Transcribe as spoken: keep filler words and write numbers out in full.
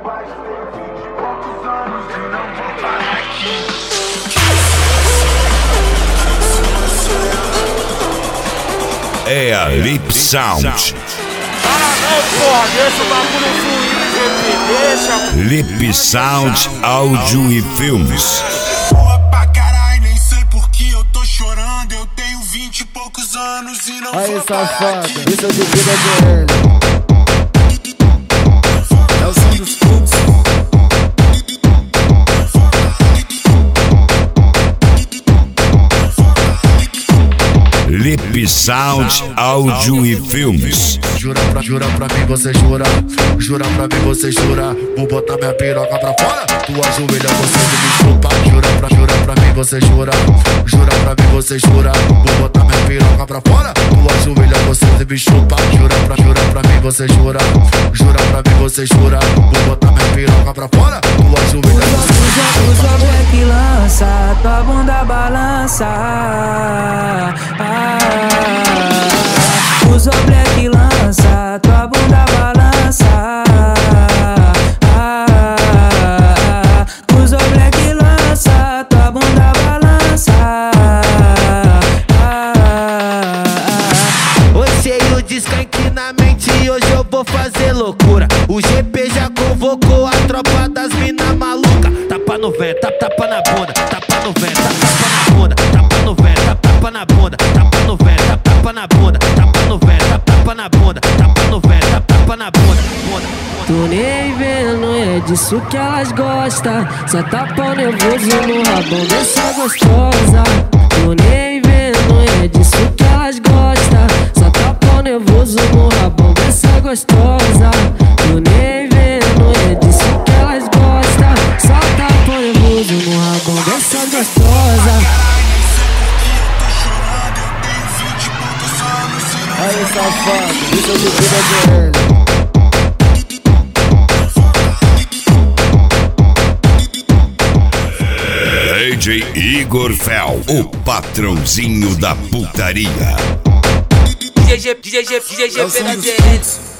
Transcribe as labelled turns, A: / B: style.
A: É a Lip Sound.
B: Parabéns, porra, deixa o bagulho fluir, deixa.
A: Lip Sound, áudio e filmes.
C: Porra pra caralho, nem sei por que eu tô chorando. Eu tenho vinte e poucos anos e não
D: aí,
C: vou parar
D: safado,
C: aqui.
D: isso é de vida de ele. É o som dos clubes.
A: Lip Sound, áudio e filmes.
D: Jura pra, jura pra mim, você jura. Jura pra mim, você jura. Vou botar minha piroca pra fora. Tua joelha, você me chupa. Jura pra, jura pra mim, você jura. Jura pra mim, você jura. Vou botar minha piroca pra fora. Tua joelha, você me chupa. Jura pra, jura pra mim, você jura. Jura pra mim, você jura. Vou botar minha piroca pra fora. Tua joelha, você me chupa.
E: O jogo é que lança, tua bunda balança. Ah, usa o black lança, tua bunda balança. Ah, usa o black lança, tua bunda balança. Ah,
F: hoje eu descanque na mente e hoje eu vou fazer loucura. O G P já convocou a tropa das mina maluca. Tapa no vento, tapa, tapa na bunda. Tapa no vento, tapa na bunda. Tapa no vento, tapa, tapa na bunda. Tapa no vento, tapa, tapa na bunda. Tapa no vento, tapa, tapa na bunda. Tapa no vento, tapa, tapa na bunda.
E: tô nem vendo, é disso que elas gostam. Só tá pau nervoso no rabão dessa gostosa. Tô nem vendo, é disso que elas gostam. Só tá pau nervoso no rabão dessa gostosa. Tô nem vendo, é disso que elas gostam. Só tá pau nervoso no rabão dessa gostosa.
D: Aí, safado, isso é de vida de ele.
A: D J Igor Fel, o patrãozinho da putaria.
B: D J G, D J G, D J G,